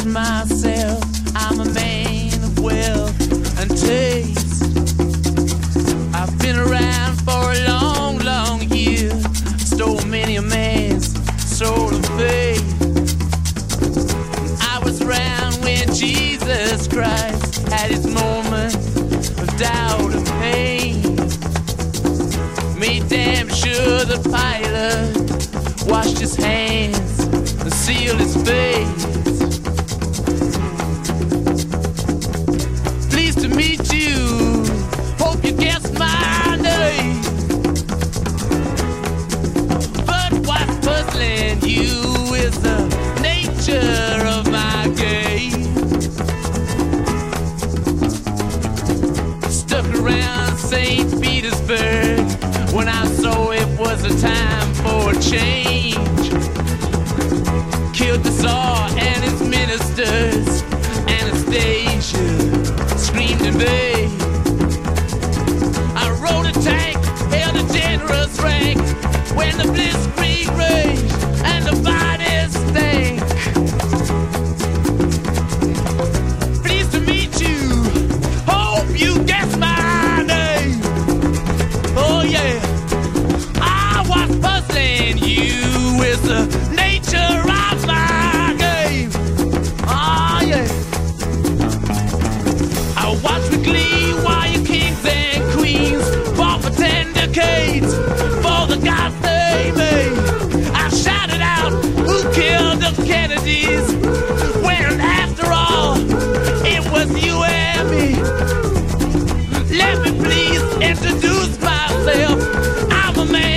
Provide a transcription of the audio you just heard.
myself, I'm a man of wealth and taste. I've been around for a long, long year, stole many a man's soul of faith. I was around when Jesus Christ had his moment of doubt and pain. Made damn sure the Pilate washed his hands and sealed his face. Pleased to meet you, hope you guessed my name. But what's puzzling you is the nature of my game. Stuck around St. Petersburg when I saw it was a time for a change. Killed the Tsar and his ministers, Anastasia screamed in vain. I rode a tank, held a generous rank when the blitzkrieg raged and the bodies stank. Pleased to meet you, hope you guessed my name. Oh yeah, I was puzzling you with the nature of my game. Oh yeah, I watched with glee while your kings and queens fought for 10 decades for the gods they made. I shouted out, who killed the Kennedys? When after all, it was you and me. Let me please introduce myself. I'm a man